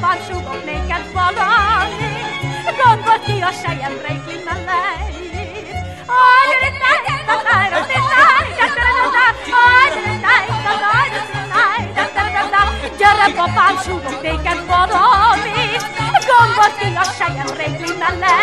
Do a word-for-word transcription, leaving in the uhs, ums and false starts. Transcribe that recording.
kopán súgok néked valamit, gondold ki a sejem reikli melleit. Gyere, kopán, súgok néked valamit, gondold ki a sejem reikli melleit.